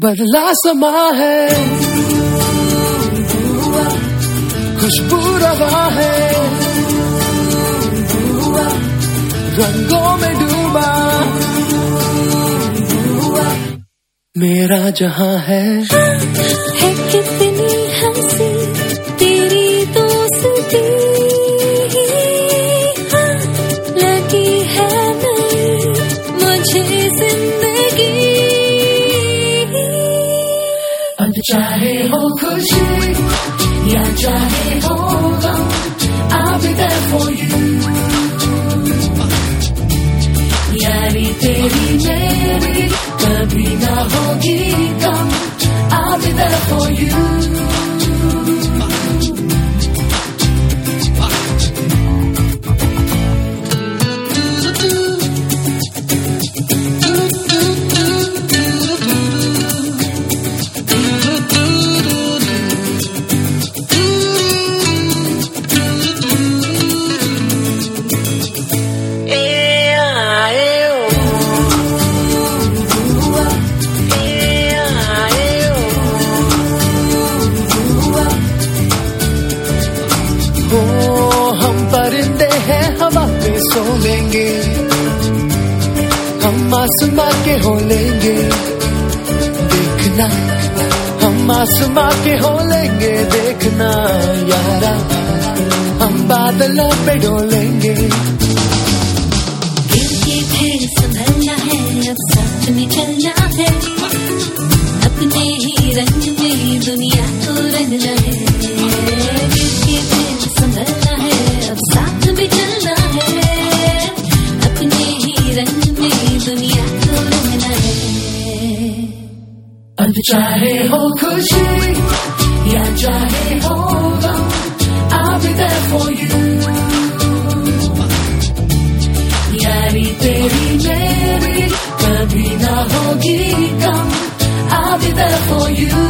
बदला समा है, खुशबू रवा है, रंगों में डूबा मेरा जहां है कितनी हंसी तेरी दोस्ती, लगी है नई मुझे जिंदगी। अब चाहे हो खुशी या चाहे हो गम, I'll be there for you। यारी तेरी मेरी कभी ना होगी कम, I'll be there for you। हम परिंदे हैं हवा पे सो लेंगे, हम आसमां के हो लेंगे देखना, हम आसमां के हो लेंगे देखना यारा, हम बादलों पे डोलेंगे। गिर के फिर संभलना है, अब साथ में चलना है, अपने ही रंग में दुनिया को रंगना है। गिर के फिर संभलना है, अब साथ में चलना है, अपने ही रंग में दुनिया को रंगना है। अब चाहे हो खुशी या चाहे हो गम, I'll be there for you। यारी तेरी मेरी कभी ना होगी कम, I'll be there for you।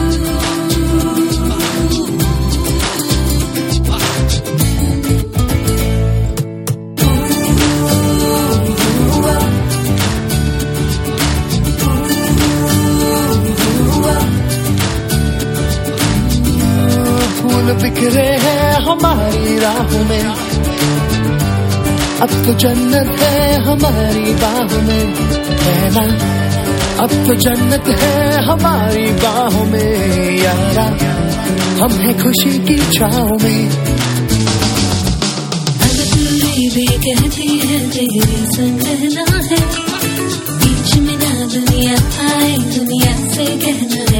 फूल बिखरे हैं हमारी राहों में, अब तो जन्नत है हमारी बाहों में, है ना? अब तो जन्नत है हमारी बाहों में यारा, हम हैं खुशी की छाँव में। अब तू भी कहती है तेरे संग रहना है, बीच में ना दुनिया आए दुनिया से कहना